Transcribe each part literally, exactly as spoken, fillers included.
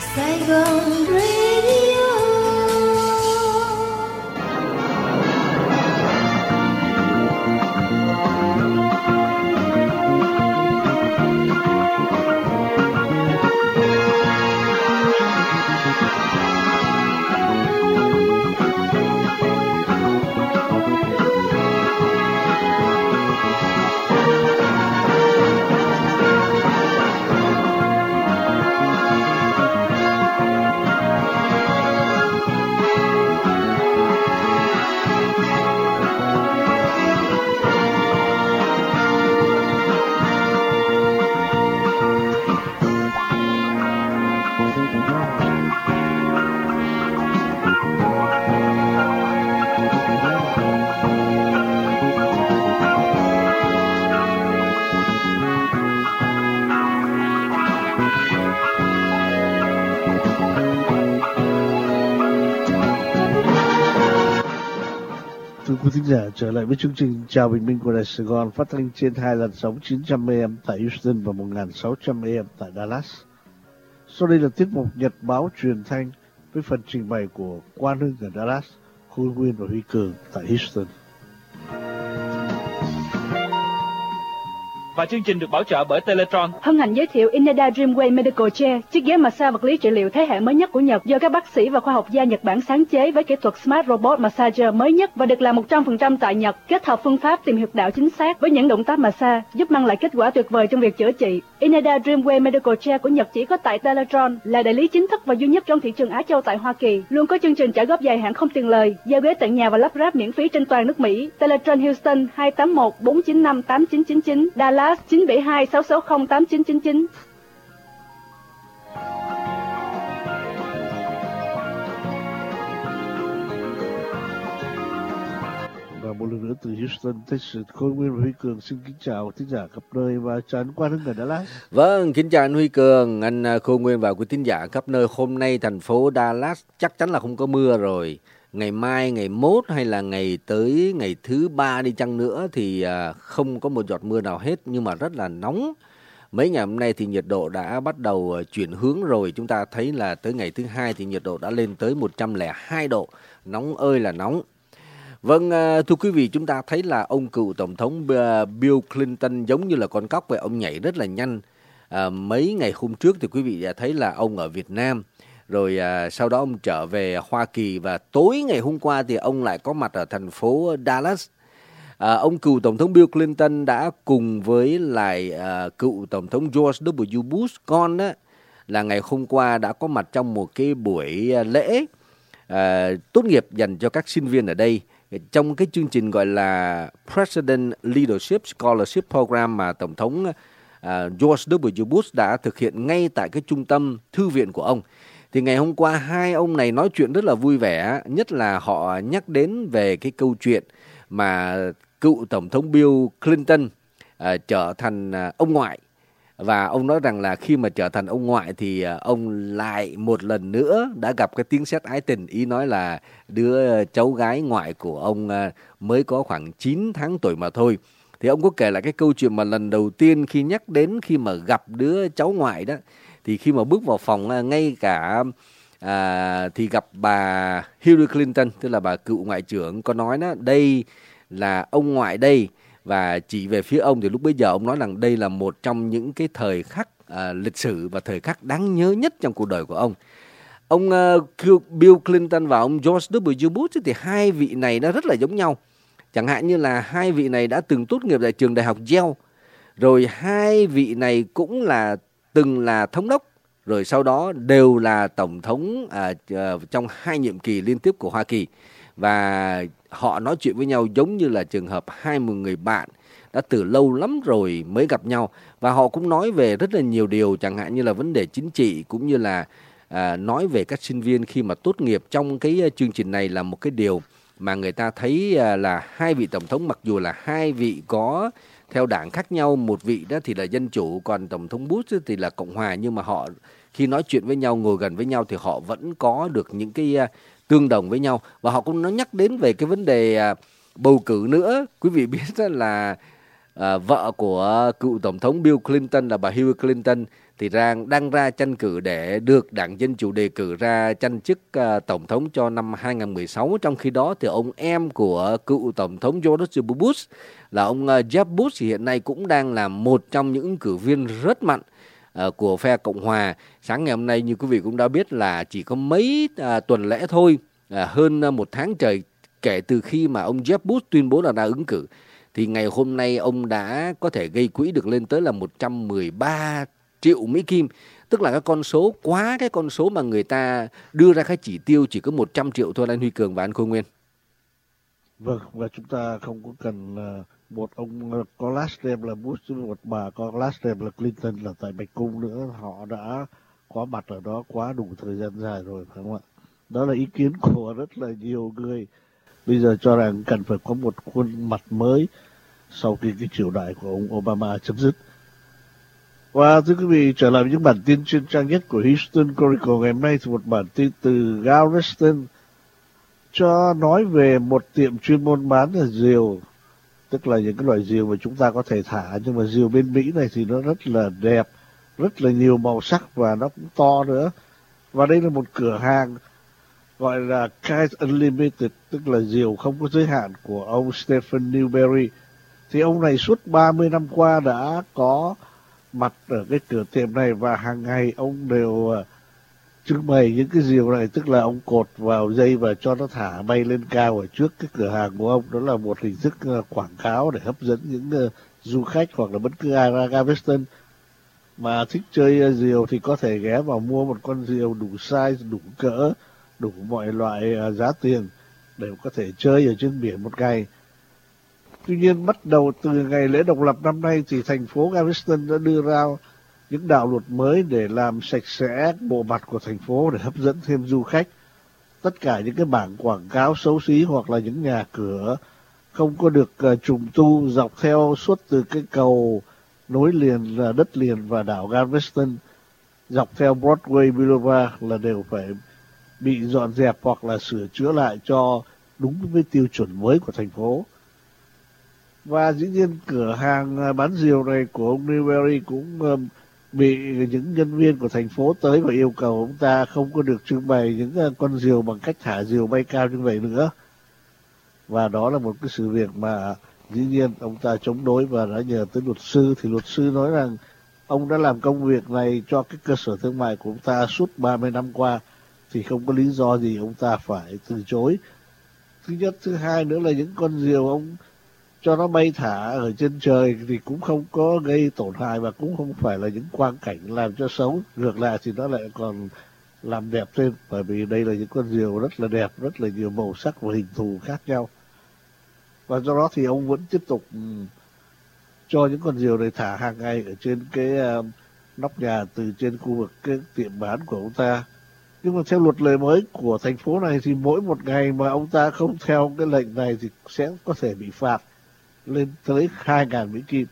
Sài Gòn Radio. Quý thính giả trở lại với chương trình Chào Bình Minh của Đài Sài Gòn, phát thanh trên hai làn sóng chín trăm a em tại Houston và một nghìn sáu trăm a em tại Dallas. Sau đây là tiết mục Nhật báo truyền thanh với phần trình bày của Quang Hưng ở Dallas, Khôi Nguyên và Huy Cường tại Houston. Và chương trình được bảo trợ bởi Teletron. Hân hạnh giới thiệu Ineda Dreamway Medical Chair, chiếc ghế massage vật lý trị liệu thế hệ mới nhất của Nhật do các bác sĩ và khoa học gia Nhật Bản sáng chế với kỹ thuật Smart Robot Massager mới nhất và được làm một trăm phần trăm tại Nhật, kết hợp phương pháp tìm huyệt đạo chính xác với những động tác massage giúp mang lại kết quả tuyệt vời trong việc chữa trị. Ineda Dreamway Medical Chair của Nhật chỉ có tại Teletron, là đại lý chính thức và duy nhất trong thị trường Á Châu tại Hoa Kỳ, luôn có chương trình trả góp dài hạn không tiền lời, giao ghế tận nhà và lắp ráp miễn phí trên toàn nước Mỹ. Teletron Houston hai tám một bốn chín năm tám chín chín chín, Dallas chín bảy hai sáu sáu không tám chín chín chín. Và một lần nữa từ Houston, Texas, Khôi Nguyên và Huy Cường xin kính chào thính giả khắp nơi và chào anh Quang Hưng ở Dallas. Vâng, kính chào anh Huy Cường, anh Khôi Nguyên và quý thính giả khắp nơi. Hôm nay thành phố Dallas chắc chắn là không có mưa rồi. Ngày mai, ngày mốt hay là ngày tới ngày thứ ba đi chăng nữa thì không có một giọt mưa nào hết, nhưng mà rất là nóng. Mấy ngày hôm nay thì nhiệt độ đã bắt đầu chuyển hướng rồi. Chúng ta thấy là tới ngày thứ hai thì nhiệt độ đã lên tới một trăm lẻ hai độ. Nóng ơi là nóng. Vâng, thưa quý vị, chúng ta thấy là ông cựu Tổng thống Bill Clinton giống như là con cóc vậy, ông nhảy rất là nhanh. À, mấy ngày hôm trước thì quý vị đã thấy là ông ở Việt Nam. Rồi à, sau đó ông trở về Hoa Kỳ và tối ngày hôm qua thì ông lại có mặt ở thành phố Dallas. À, ông cựu Tổng thống Bill Clinton đã cùng với lại à, cựu Tổng thống George W. Bush con đó, là ngày hôm qua đã có mặt trong một cái buổi lễ à, tốt nghiệp dành cho các sinh viên ở đây. Trong cái chương trình gọi là President Leadership Scholarship Program mà Tổng thống uh, George W. Bush đã thực hiện ngay tại cái trung tâm thư viện của ông. Thì ngày hôm qua hai ông này nói chuyện rất là vui vẻ, nhất là họ nhắc đến về cái câu chuyện mà cựu Tổng thống Bill Clinton uh, trở thành uh, ông ngoại. Và ông nói rằng là khi mà trở thành ông ngoại thì ông lại một lần nữa đã gặp cái tiếng sét ái tình. Ý nói là đứa cháu gái ngoại của ông mới có khoảng chín tháng tuổi mà thôi. Thì ông có kể lại cái câu chuyện mà lần đầu tiên khi nhắc đến khi mà gặp đứa cháu ngoại đó. Thì khi mà bước vào phòng ngay cả à, thì gặp bà Hillary Clinton, tức là bà cựu ngoại trưởng, có nói đó, đây là ông ngoại đây. Và chỉ về phía ông thì lúc bấy giờ ông nói rằng đây là một trong những cái thời khắc à, lịch sử và thời khắc đáng nhớ nhất trong cuộc đời của ông. Ông uh, Bill Clinton và ông George W. Bush thì hai vị này nó rất là giống nhau. Chẳng hạn như là hai vị này đã từng tốt nghiệp tại trường đại học Yale. Rồi hai vị này cũng là từng là thống đốc. Rồi sau đó đều là tổng thống à, trong hai nhiệm kỳ liên tiếp của Hoa Kỳ. Và họ nói chuyện với nhau giống như là trường hợp hai một người bạn đã từ lâu lắm rồi mới gặp nhau. Và họ cũng nói về rất là nhiều điều, chẳng hạn như là vấn đề chính trị, cũng như là à, nói về các sinh viên khi mà tốt nghiệp. Trong cái chương trình này là một cái điều mà người ta thấy à, là hai vị tổng thống, mặc dù là hai vị có theo đảng khác nhau, một vị đó thì là Dân Chủ, còn Tổng thống Bush thì là Cộng Hòa, nhưng mà họ khi nói chuyện với nhau, ngồi gần với nhau thì họ vẫn có được những cái uh, tương đồng với nhau. Và họ cũng nói nhắc đến về cái vấn đề uh, bầu cử nữa. Quý vị biết là uh, vợ của cựu Tổng thống Bill Clinton là bà Hillary Clinton thì đang đang ra tranh cử để được Đảng Dân Chủ đề cử ra tranh chức uh, tổng thống cho năm hai không một sáu. Trong khi đó thì ông em của cựu tổng thống George Bush là ông uh, Jeb Bush thì hiện nay cũng đang là một trong những ứng cử viên rất mạnh uh, của phe Cộng hòa. Sáng ngày hôm nay như quý vị cũng đã biết là chỉ có mấy uh, tuần lễ thôi, uh, hơn uh, một tháng trời kể từ khi mà ông Jeb Bush tuyên bố là đã ứng cử, thì ngày hôm nay ông đã có thể gây quỹ được lên tới là một trăm mười ba triệu Mỹ Kim, tức là cái con số quá cái con số mà người ta đưa ra cái chỉ tiêu chỉ có một trăm triệu thôi, anh Huy Cường và anh Khôi Nguyên. Vâng, và chúng ta không có cần một ông có last name là Bush chứ một bà có last name là Clinton là tại Bạch Cung nữa, họ đã có mặt ở đó quá đủ thời gian dài rồi, phải không ạ? Đó là ý kiến của rất là nhiều người bây giờ cho rằng cần phải có một khuôn mặt mới sau khi cái triều đại của ông Obama chấm dứt. Và thưa quý vị, trở lại với những bản tin trên trang nhất của Houston Chronicle ngày hôm nay thì một bản tin từ Galveston cho nói về một tiệm chuyên môn bán là rìu, tức là những cái loại rìu mà chúng ta có thể thả, nhưng mà rìu bên Mỹ này thì nó rất là đẹp, rất là nhiều màu sắc và nó cũng to nữa. Và đây là một cửa hàng gọi là Kite Unlimited, tức là rìu không có giới hạn của ông Stephen Newberry. Thì ông này suốt ba mươi năm qua đã có mặt ở cái cửa tiệm này và hàng ngày ông đều uh, trưng bày những cái rìu này, tức là ông cột vào dây và cho nó thả bay lên cao ở trước cái cửa hàng của ông. Đó là một hình thức uh, quảng cáo để hấp dẫn những uh, du khách hoặc là bất cứ ai ra Galveston mà thích chơi uh, rìu thì có thể ghé vào mua một con rìu đủ size, đủ cỡ, đủ mọi loại uh, giá tiền để có thể chơi ở trên biển một ngày. Tuy nhiên, bắt đầu từ ngày lễ độc lập năm nay thì thành phố Galveston đã đưa ra những đạo luật mới để làm sạch sẽ bộ mặt của thành phố để hấp dẫn thêm du khách. Tất cả những cái bảng quảng cáo xấu xí hoặc là những nhà cửa không có được uh, trùng tu dọc theo suốt từ cái cầu nối liền uh, đất liền và đảo Galveston dọc theo Broadway Boulevard là đều phải bị dọn dẹp hoặc là sửa chữa lại cho đúng với tiêu chuẩn mới của thành phố. Và dĩ nhiên cửa hàng bán rìu này của ông Newberry cũng um, bị những nhân viên của thành phố tới và yêu cầu ông ta không có được trưng bày những uh, con rìu bằng cách thả rìu bay cao như vậy nữa. Và đó là một cái sự việc mà dĩ nhiên ông ta chống đối và đã nhờ tới luật sư. Thì luật sư nói rằng ông đã làm công việc này cho cái cơ sở thương mại của ông ta suốt ba mươi năm qua thì không có lý do gì ông ta phải từ chối. Thứ nhất, thứ hai nữa là những con rìu ông cho nó bay thả ở trên trời thì cũng không có gây tổn hại và cũng không phải là những quang cảnh làm cho xấu. Ngược lại thì nó lại còn làm đẹp thêm, bởi vì đây là những con rìu rất là đẹp, rất là nhiều màu sắc và hình thù khác nhau. Và do đó thì ông vẫn tiếp tục cho những con rìu này thả hàng ngày ở trên cái uh, nóc nhà từ trên khu vực cái tiệm bán của ông ta. Nhưng mà theo luật lệ mới của thành phố này thì mỗi một ngày mà ông ta không theo cái lệnh này thì sẽ có thể bị phạt lên tới hai nghìn Mỹ Kim.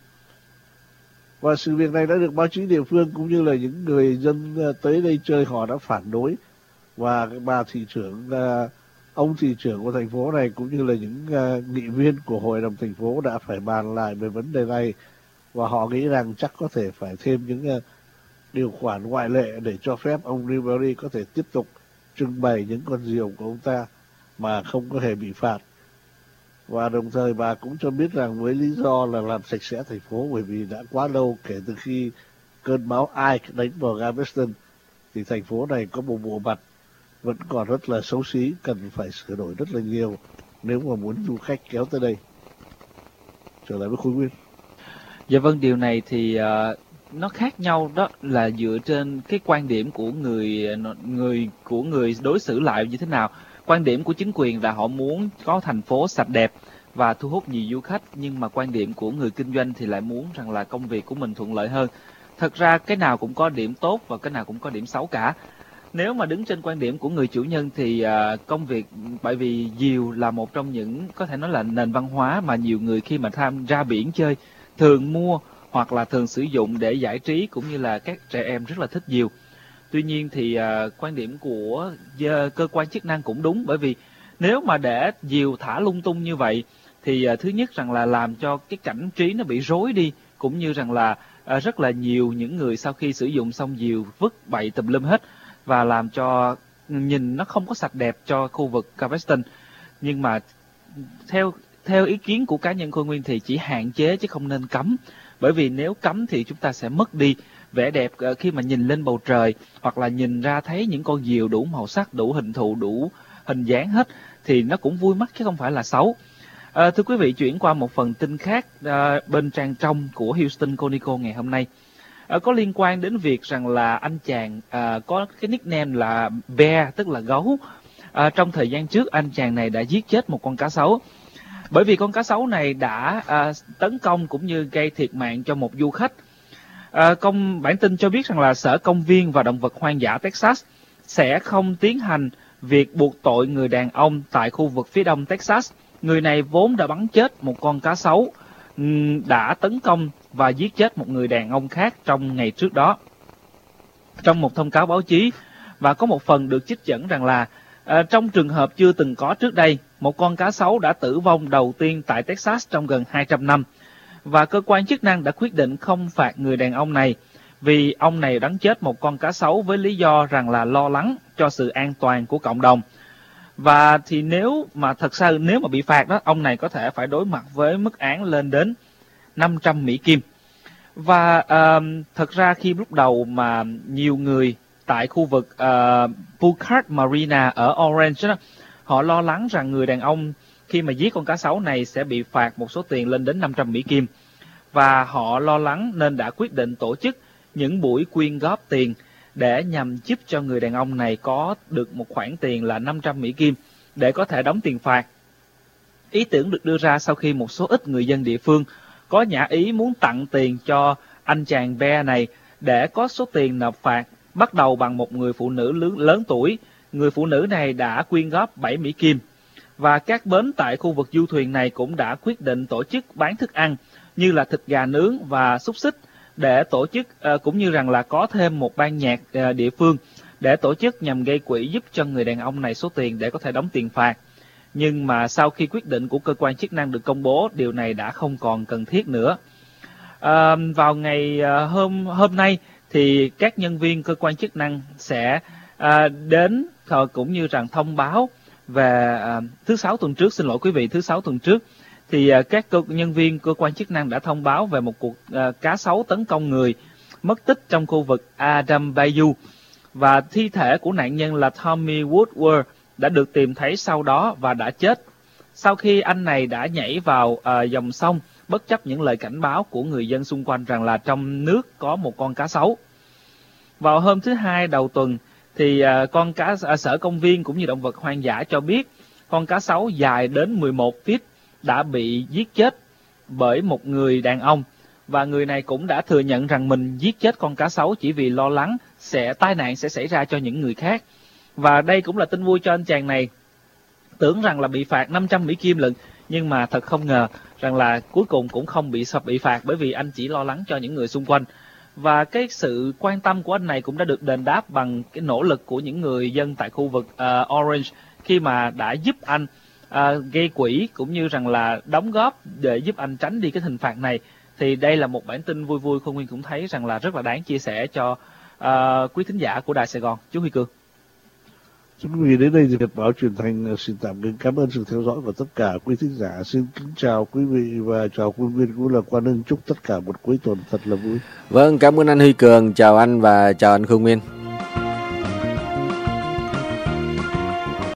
Và sự việc này đã được báo chí địa phương cũng như là những người dân tới đây chơi họ đã phản đối. Và bà thị trưởng, ông thị trưởng của thành phố này cũng như là những nghị viên của hội đồng thành phố đã phải bàn lại về vấn đề này. Và họ nghĩ rằng chắc có thể phải thêm những điều khoản ngoại lệ để cho phép ông Newberry có thể tiếp tục trưng bày những con rìu của ông ta mà không có hề bị phạt. Và đồng thời bà cũng cho biết rằng với lý do là làm sạch sẽ thành phố, bởi vì đã quá lâu kể từ khi cơn bão Ike đánh vào Galveston thì thành phố này có một bộ mặt vẫn còn rất là xấu xí, cần phải sửa đổi rất là nhiều nếu mà muốn du khách kéo tới đây. Trở lại với Khôi Nguyên. Dạ vâng, điều này thì uh, nó khác nhau, đó là dựa trên cái quan điểm của người người của người đối xử lại như thế nào. Quan điểm của chính quyền là họ muốn có thành phố sạch đẹp và thu hút nhiều du khách, nhưng mà quan điểm của người kinh doanh thì lại muốn rằng là công việc của mình thuận lợi hơn. Thật ra cái nào cũng có điểm tốt và cái nào cũng có điểm xấu cả. Nếu mà đứng trên quan điểm của người chủ nhân thì uh, công việc, bởi vì diều là một trong những có thể nói là nền văn hóa mà nhiều người khi mà tham ra biển chơi thường mua hoặc là thường sử dụng để giải trí, cũng như là các trẻ em rất là thích diều. Tuy nhiên thì uh, quan điểm của uh, cơ quan chức năng cũng đúng, bởi vì nếu mà để diều thả lung tung như vậy thì uh, thứ nhất rằng là làm cho cái cảnh trí nó bị rối đi, cũng như rằng là à, rất là nhiều những người sau khi sử dụng xong diều vứt bậy tùm lum hết và làm cho nhìn nó không có sạch đẹp cho khu vực Galveston. Nhưng mà theo theo ý kiến của cá nhân Khôi Nguyên thì chỉ hạn chế chứ không nên cấm, bởi vì nếu cấm thì chúng ta sẽ mất đi vẻ đẹp khi mà nhìn lên bầu trời, hoặc là nhìn ra thấy những con diều đủ màu sắc, đủ hình thù, đủ hình dáng hết, thì nó cũng vui mắt chứ không phải là xấu. À, thưa quý vị, chuyển qua một phần tin khác à, bên trang trong của Houston Chronicle ngày hôm nay, à, có liên quan đến việc rằng là anh chàng à, có cái nickname là Bear, tức là gấu. À, trong thời gian trước, anh chàng này đã giết chết một con cá sấu, bởi vì con cá sấu này đã à, tấn công cũng như gây thiệt mạng cho một du khách. À, công bản tin cho biết rằng là Sở Công viên và Động vật Hoang dã Texas sẽ không tiến hành việc buộc tội người đàn ông tại khu vực phía đông Texas. Người này vốn đã bắn chết một con cá sấu, đã tấn công và giết chết một người đàn ông khác trong ngày trước đó. Trong một thông cáo báo chí, và có một phần được trích dẫn rằng là à, trong trường hợp chưa từng có trước đây, một con cá sấu đã tử vong đầu tiên tại Texas trong gần hai trăm năm. Và cơ quan chức năng đã quyết định không phạt người đàn ông này vì ông này bắn chết một con cá sấu với lý do rằng là lo lắng cho sự an toàn của cộng đồng. Và thì nếu mà thật sự nếu mà bị phạt đó, ông này có thể phải đối mặt với mức án lên đến năm trăm Mỹ Kim. Và uh, thật ra khi lúc đầu mà nhiều người tại khu vực uh, Pucard Marina ở Orange đó, họ lo lắng rằng người đàn ông khi mà giết con cá sấu này sẽ bị phạt một số tiền lên đến năm trăm Mỹ Kim. Và họ lo lắng nên đã quyết định tổ chức những buổi quyên góp tiền để nhằm giúp cho người đàn ông này có được một khoản tiền là năm trăm Mỹ Kim để có thể đóng tiền phạt. Ý tưởng được đưa ra sau khi một số ít người dân địa phương có nhã ý muốn tặng tiền cho anh chàng Bear này để có số tiền nộp phạt, bắt đầu bằng một người phụ nữ lớn, lớn tuổi. Người phụ nữ này đã quyên góp bảy Mỹ Kim. Và các bến tại khu vực du thuyền này cũng đã quyết định tổ chức bán thức ăn như là thịt gà nướng và xúc xích để tổ chức, uh, cũng như rằng là có thêm một ban nhạc uh, địa phương để tổ chức nhằm gây quỹ giúp cho người đàn ông này số tiền để có thể đóng tiền phạt. Nhưng mà sau khi quyết định của cơ quan chức năng được công bố, điều này đã không còn cần thiết nữa. Uh, vào ngày uh, hôm hôm nay thì các nhân viên cơ quan chức năng sẽ uh, đến uh, cũng như rằng thông báo về uh, thứ sáu tuần trước, xin lỗi quý vị, thứ sáu tuần trước thì uh, các cơ, nhân viên cơ quan chức năng đã thông báo về một cuộc uh, cá sấu tấn công người mất tích trong khu vực Adam Bayou, và thi thể của nạn nhân là Tommy Woodward đã được tìm thấy sau đó và đã chết sau khi anh này đã nhảy vào uh, dòng sông bất chấp những lời cảnh báo của người dân xung quanh rằng là trong nước có một con cá sấu. Vào hôm thứ Hai đầu tuần thì uh, con cá uh, Sở Công viên cũng như Động vật Hoang dã cho biết con cá sấu dài đến mười một feet đã bị giết chết bởi một người đàn ông, và người này cũng đã thừa nhận rằng mình giết chết con cá sấu chỉ vì lo lắng sẽ tai nạn sẽ xảy ra cho những người khác. Và đây cũng là tin vui cho anh chàng này, tưởng rằng là bị phạt năm trăm Mỹ Kim lận, nhưng mà thật không ngờ rằng là cuối cùng cũng không bị bị phạt, bởi vì anh chỉ lo lắng cho những người xung quanh. Và cái sự quan tâm của anh này cũng đã được đền đáp bằng cái nỗ lực của những người dân tại khu vực uh, Orange khi mà đã giúp anh uh, gây quỹ cũng như rằng là đóng góp để giúp anh tránh đi cái hình phạt này. Thì đây là một bản tin vui vui, Khôi Nguyên cũng thấy rằng là rất là đáng chia sẻ cho uh, quý thính giả của Đài Sài Gòn. Chú Huy Cường. Xin quý vị, đến đây thì Nhật Báo Truyền Thanh xin tạm ngưng. Cảm ơn sự theo dõi của tất cả quý thính giả. Xin kính chào quý vị và chào Khôi Nguyên cũng là Quang Hưng. Chúc tất cả một cuối tuần thật là vui. Vâng, cảm ơn anh Huy Cường. Chào anh và chào anh Khôi Nguyên.